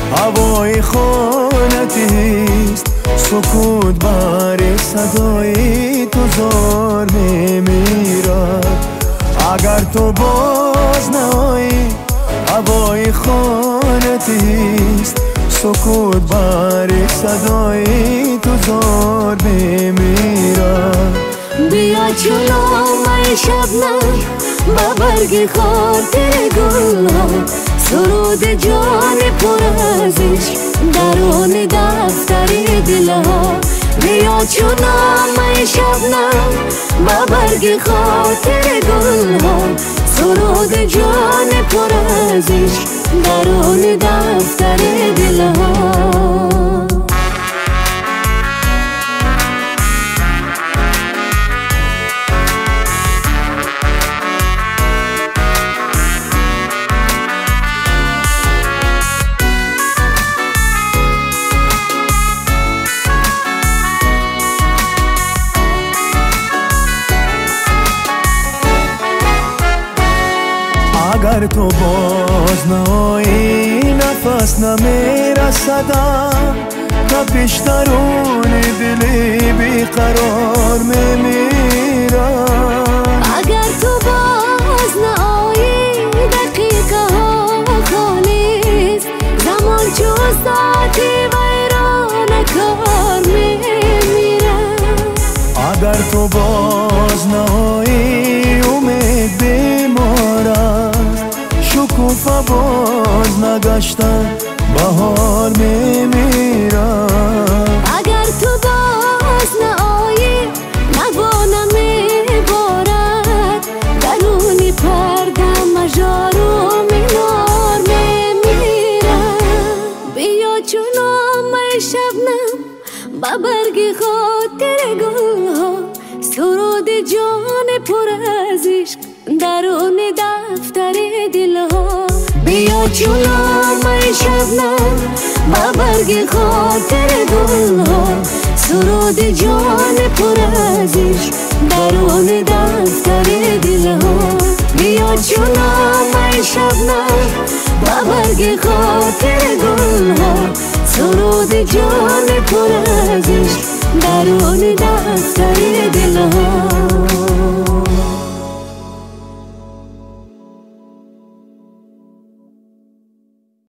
هوای خانتیست، سکوت بر صدای تو زار میمیرد. اگر تو باز نایی هوای خانتیست، سکوت بر صدای تو زار میمیرد. بیا چونامه شبنم با برگ خاطر گلها، سرود جان پر از عشق درون دفتر دلها. بیا چونامه شبنم با برگ خاطر گلها، سرود جان پر از عشق درون دفتر دلها. اگر تو باز نایی نفس نمیرسدم، تپش درون دلی بیقرار میمیرم. اگر تو باز نایی دقیقه ها خالیست، زمان چو ساعتی ویران کار میمیرم. اگر تو باز نایی امید بیمارم، شکوفه باز نگشتن بهار میمیرم. اگر تو باز نایی نوا نمیبارد، درونی پرده مژار و مینار میمیرم. بیا چونامه شبنم با برگ خاطر گلها، سرود جان پر از عشق درون دفتر دلها. بیا چونامه شبنم با برگ خاطر گلها، سرود جان پر از عشق درون دفتر دلها. بیا چونامه شبنم با برگ خاطر گلها، سرود جان پر از عشق درون دفتر دلها.